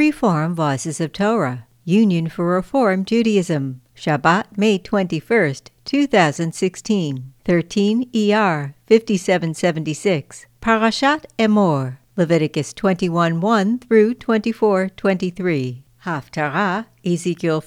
Reform Voices of Torah, Union for Reform Judaism, Shabbat, May 21st, 2016, 13 ER 5776, Parashat Emor, Leviticus 21:1 through 24:23, Haftarah, Ezekiel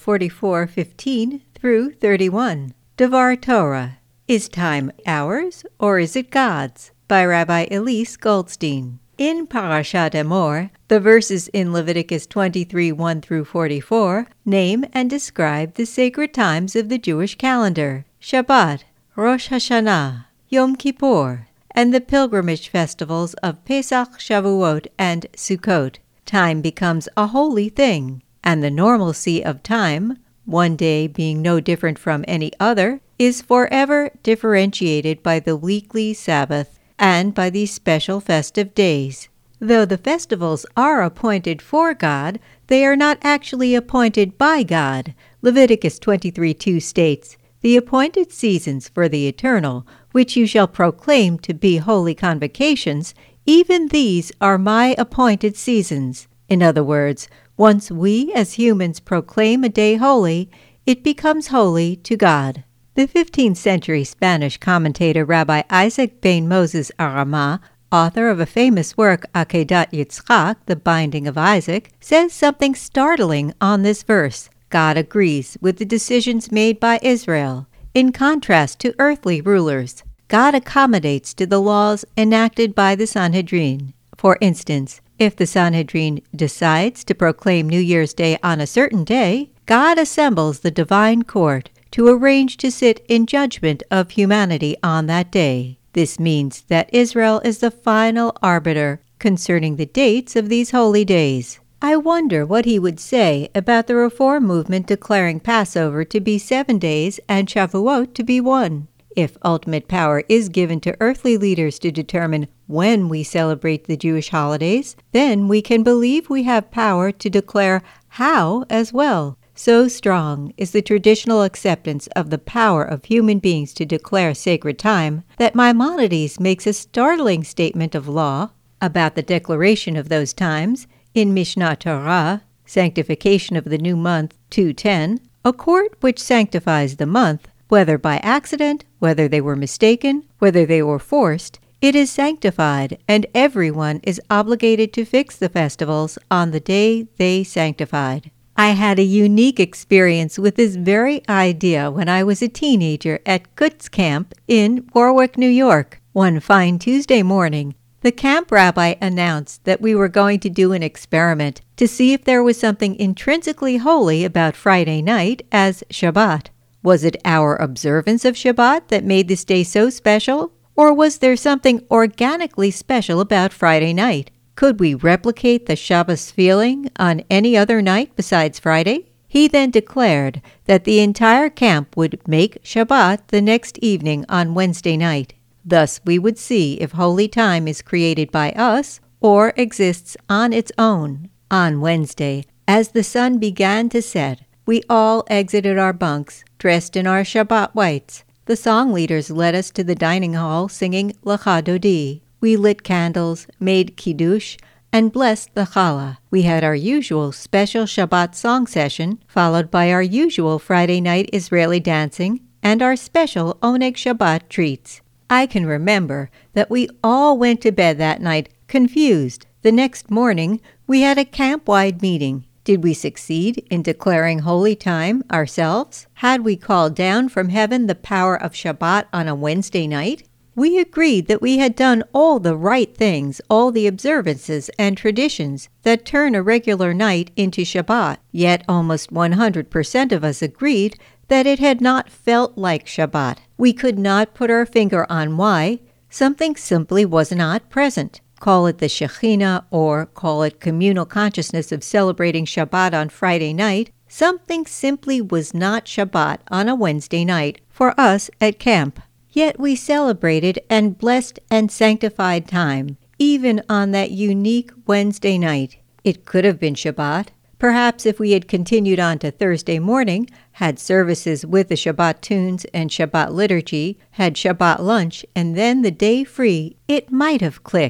44:15 through 31, Devar Torah, Is Time Ours or Is It God's? By Rabbi Elise Goldstein. In Parashat Emor, the verses in Leviticus 23:1 through 44 name and describe the sacred times of the Jewish calendar, Shabbat, Rosh Hashanah, Yom Kippur, and the pilgrimage festivals of Pesach, Shavuot, and Sukkot. Time becomes a holy thing, and the normalcy of time, one day being no different from any other, is forever differentiated by the weekly Sabbath and by these special festive days. Though the festivals are appointed for God, they are not actually appointed by God. Leviticus 23:2 states, "The appointed seasons for the eternal, which you shall proclaim to be holy convocations, even these are my appointed seasons." In other words, once we as humans proclaim a day holy, it becomes holy to God. The 15th century Spanish commentator Rabbi Isaac ben Moses Arama, author of a famous work, Akedat Yitzchak, The Binding of Isaac, says something startling on this verse. God agrees with the decisions made by Israel. In contrast to earthly rulers, God accommodates to the laws enacted by the Sanhedrin. For instance, if the Sanhedrin decides to proclaim New Year's Day on a certain day, God assembles the divine court to arrange to sit in judgment of humanity on that day. This means that Israel is the final arbiter concerning the dates of these holy days. I wonder what he would say about the Reform movement declaring Passover to be 7 days and Shavuot to be 1. If ultimate power is given to earthly leaders to determine when we celebrate the Jewish holidays, then we can believe we have power to declare how as well. So strong is the traditional acceptance of the power of human beings to declare sacred time that Maimonides makes a startling statement of law about the declaration of those times in Mishnah Torah, Sanctification of the New Month 2:10, a court which sanctifies the month, whether by accident, whether they were mistaken, whether they were forced, it is sanctified, and everyone is obligated to fix the festivals on the day they sanctified. I had a unique experience with this very idea when I was a teenager at Kutz Camp in Warwick, New York. One fine Tuesday morning, the camp rabbi announced that we were going to do an experiment to see if there was something intrinsically holy about Friday night as Shabbat. Was it our observance of Shabbat that made this day so special, or was there something organically special about Friday night? Could we replicate the Shabbos feeling on any other night besides Friday? He then declared that the entire camp would make Shabbat the next evening on Wednesday night. Thus we would see if holy time is created by us or exists on its own. On Wednesday, as the sun began to set, we all exited our bunks, dressed in our Shabbat whites. The song leaders led us to the dining hall singing Lecha Dodi. We lit candles, made kiddush, and blessed the challah. We had our usual special Shabbat song session, followed by our usual Friday night Israeli dancing, and our special Oneg Shabbat treats. I can remember that we all went to bed that night confused. The next morning, we had a camp-wide meeting. Did we succeed in declaring holy time ourselves? Had we called down from heaven the power of Shabbat on a Wednesday night? We agreed that we had done all the right things, all the observances and traditions that turn a regular night into Shabbat. Yet almost 100% of us agreed that it had not felt like Shabbat. We could not put our finger on why. Something simply was not present. Call it the Shekhinah or call it communal consciousness of celebrating Shabbat on Friday night. Something simply was not Shabbat on a Wednesday night for us at camp. Yet we celebrated and blessed and sanctified time, even on that unique Wednesday night. It could have been Shabbat. Perhaps if we had continued on to Thursday morning, had services with the Shabbat tunes and Shabbat liturgy, had Shabbat lunch, and then the day free, it might have clicked.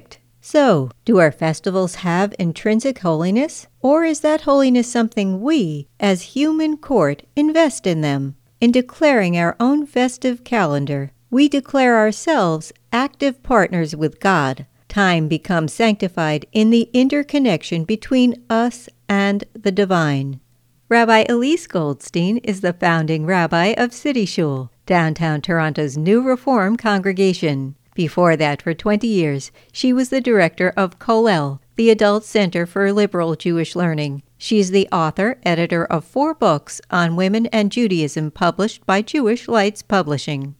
So, do our festivals have intrinsic holiness, or is that holiness something we, as human court, invest in them? In declaring our own festive calendar, we declare ourselves active partners with God. Time becomes sanctified in the interconnection between us and the divine. Rabbi Elise Goldstein is the founding rabbi of City Shul, downtown Toronto's new Reform congregation. Before that, for 20 years, she was the director of Kollel, the Adult Center for Liberal Jewish Learning. She is the author, editor of 4 books on women and Judaism published by Jewish Lights Publishing.